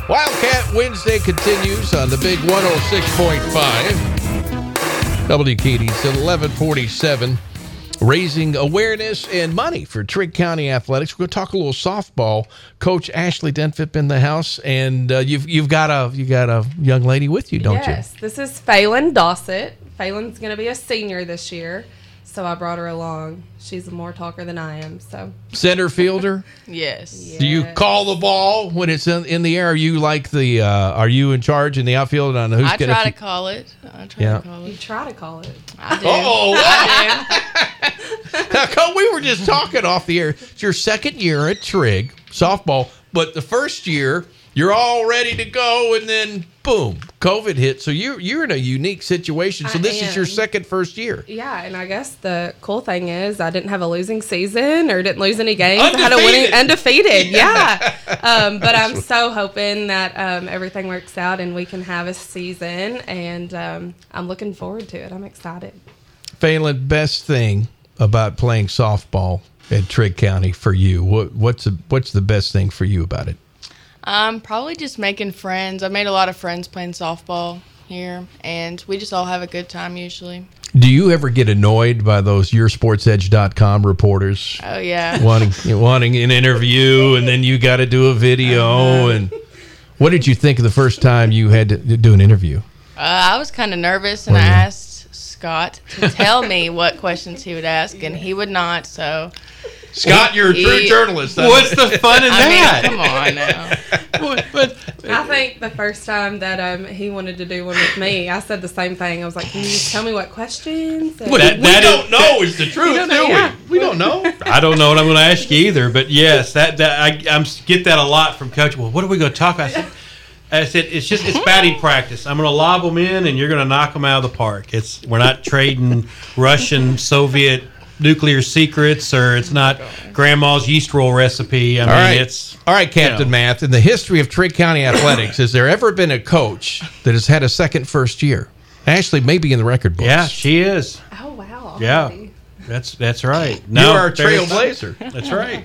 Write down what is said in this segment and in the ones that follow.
Wildcat Wednesday continues on the big 106.5. WKD's 1147. Raising awareness and money for Trigg County Athletics. We're going to talk a little softball. Coach Ashley Denfip in the house, and you've got a young lady with you, don't you? Yes, this is Phelan Dossett. Phelan's going to be a senior this year, so I brought her along. She's more talker than I am. So center fielder. Yes. Do you call the ball when it's in the air? Are you like the? Are you in charge in the outfield on who's going to? I try to call it. You try to call it. I do. I do. Now, Cole, we were just talking off the air. It's your second year at Trigg softball, but the first year you're all ready to go, and then boom, COVID hit. So you're in a unique situation. So this is your first year. Yeah, and I guess the cool thing is I didn't have a losing season or didn't lose any games. Undefeated. I had a winning undefeated. Yeah. But I'm so hoping that everything works out and we can have a season, and I'm looking forward to it. I'm excited. Phelan, best thing about playing softball at Trigg County for you? What's the best thing for you about it? Probably just making friends. I've made a lot of friends playing softball here, and we just all have a good time usually. Do you ever get annoyed by those YourSportsEdge.com reporters? Oh, yeah. wanting an interview, and then you got to do a video. And what did you think of the first time you had to do an interview? I was kind of nervous, and I asked Scott to tell me what questions he would ask, and he would not, so... Scott, you're a true journalist. What's the fun in that? Come on now. But I think the first time that he wanted to do one with me, I said the same thing. I was like, "Can you just tell me what questions?" We don't know is the truth, do we? Yeah. We don't know. I don't know what I'm going to ask you either. But yes, I get that a lot from Coach. Well, what are we going to talk about? I said it's batting practice. I'm going to lob them in, and you're going to knock them out of the park. We're not trading Russian, Soviet nuclear secrets, or it's not grandma's yeast roll recipe. I mean, it's all right, Captain Math. In the history of Trigg County athletics, has there ever been a coach that has had a second first year? Ashley may be in the record books. Yeah, she is. Oh wow! Yeah, that's right. No, you're our trailblazer. That's right.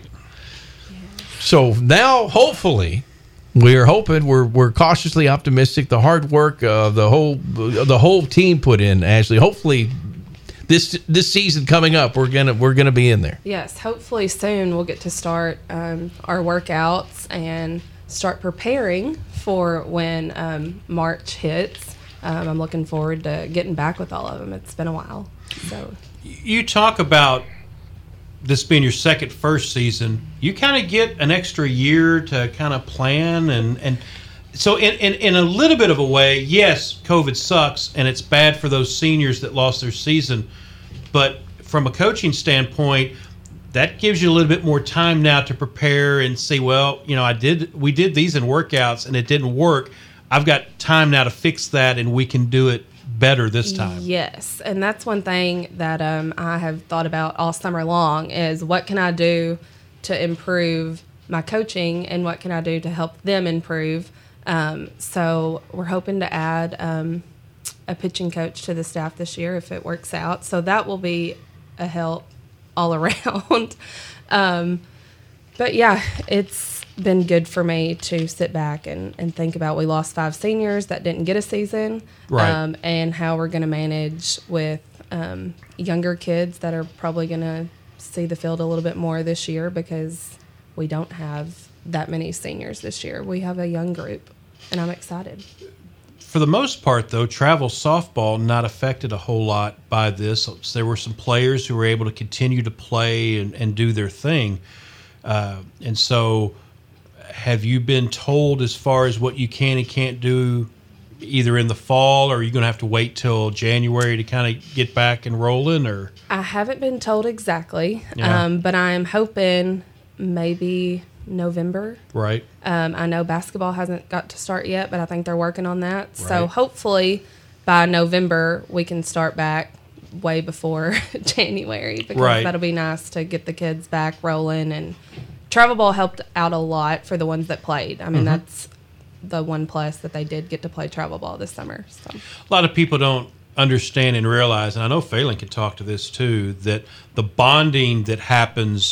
So now, hopefully, we're hoping we're cautiously optimistic. The hard work the whole team put in, Ashley. Hopefully, this season coming up, we're gonna be in there. Yes, hopefully soon we'll get to start our workouts and start preparing for when March hits. I'm looking forward to getting back with all of them. It's been a while. So you talk about this being your first season. You kind of get an extra year to kind of plan and. So in a little bit of a way, yes, COVID sucks, and it's bad for those seniors that lost their season. But from a coaching standpoint, that gives you a little bit more time now to prepare and say, well, we did these in workouts, and it didn't work. I've got time now to fix that, and we can do it better this time. Yes, and that's one thing that I have thought about all summer long is what can I do to improve my coaching, and what can I do to help them improve. So we're hoping to add a pitching coach to the staff this year if it works out. So that will be a help all around. But yeah, it's been good for me to sit back and think about we lost 5 seniors that didn't get a season, right. And how we're going to manage with younger kids that are probably going to see the field a little bit more this year because we don't have that many seniors this year. We have a young group. And I'm excited. For the most part, though, travel softball not affected a whole lot by this. There were some players who were able to continue to play and do their thing. And so have you been told as far as what you can and can't do either in the fall, or are you going to have to wait till January to kind of get back and rolling? Or I haven't been told exactly, Yeah. but I'm hoping maybe November. Right. I know basketball hasn't got to start yet, but I think they're working on that. Right. So hopefully by November we can start back way before January because Right. that'll be nice to get the kids back rolling. And travel ball helped out a lot for the ones that played. I mean, that's the one plus that they did get to play travel ball this summer. So A lot of people don't understand and realize, and I know Phelan can talk to this too, that the bonding that happens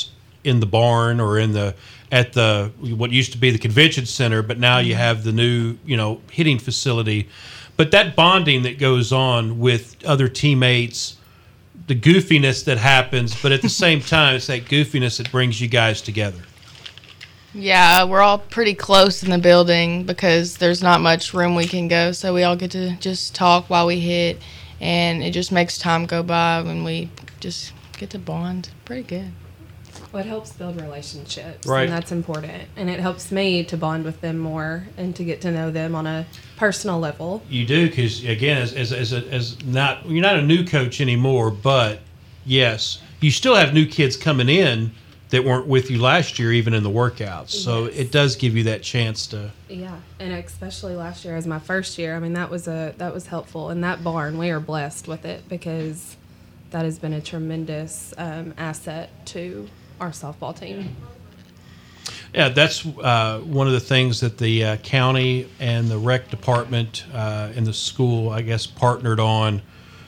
in the barn or at the what used to be the convention center, but now you have the new hitting facility. But that bonding that goes on with other teammates, the goofiness that happens, but at the same time, it's that goofiness that brings you guys together. Yeah, we're all pretty close in the building because there's not much room we can go, so we all get to just talk while we hit, and it just makes time go by when we just get to bond. Pretty good. Well, it helps build relationships, Right. and that's important. And it helps me to bond with them more and to get to know them on a personal level. You do, because again, as not you're not a new coach anymore, but yes, you still have new kids coming in that weren't with you last year, even in the workouts. So Yes. it does give you that chance to. Yeah, and especially last year as my first year, I mean that was helpful. And that barn, we are blessed with it because that has been a tremendous asset to our softball team. Yeah, that's one of the things that the county and the rec department and the school, I guess, partnered on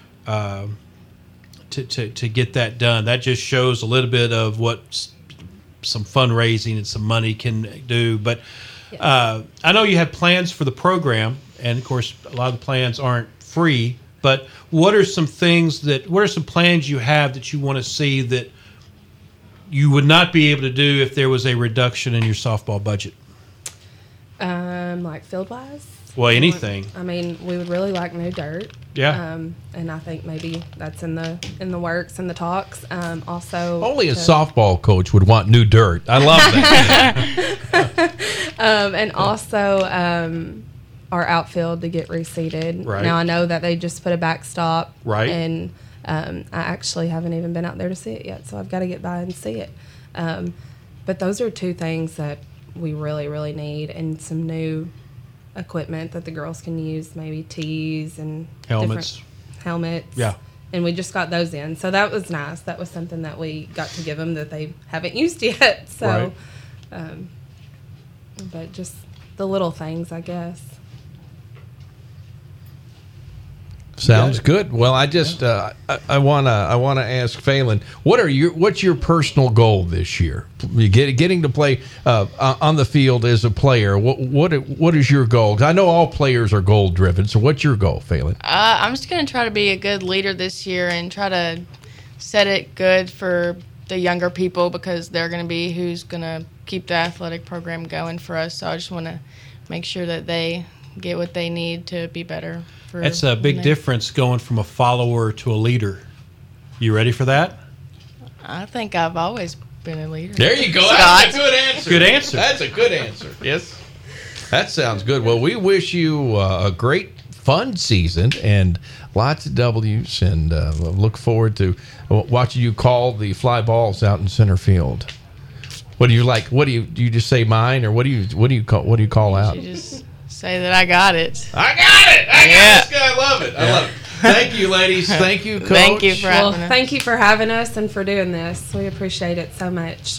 to get that done. That just shows a little bit of what some fundraising and some money can do. But I know you have plans for the program, and of course, a lot of the plans aren't free. But what are some plans you have that you want to see that you would not be able to do if there was a reduction in your softball budget? Like field wise. Well, anything. I mean, we would really like new dirt. Yeah. And I think maybe that's in the works and the talks. Also, Only a softball coach would want new dirt. I love that. and also our outfield to get reseeded. Right. Now I know that they just put a backstop. Right. And I actually haven't even been out there to see it yet, so I've got to get by and see it. But those are two things that we really, really need, and some new equipment that the girls can use, maybe tees and Helmets. different helmets. Yeah. And we just got those in, so that was nice. That was something that we got to give them that they haven't used yet. So, but just the little things, I guess. Sounds good. Well, I just I wanna ask Phelan, what's your personal goal this year? You getting to play on the field as a player. What is your goal? 'Cause I know all players are goal driven. So what's your goal, Phelan? I'm just going to try to be a good leader this year and try to set it good for the younger people because they're going to be who's going to keep the athletic program going for us. So I just want to make sure that they get what they need to be better. That's a big difference going from a follower to a leader. You ready for that? I think I've always been a leader. There you go. Scott. That's a good answer. Good answer. That's a good answer. Yes. That sounds good. Well, we wish you a great, fun season and lots of W's, and look forward to watching you call the fly balls out in center field. What do you like? Do you just say mine, or what do you call out? You just say that I got it. I got it. I got this guy. I love it. I love it. Thank you, ladies. Thank you, Coach. Thank you for Well, having us. thank you for having us and for doing this. We appreciate it so much.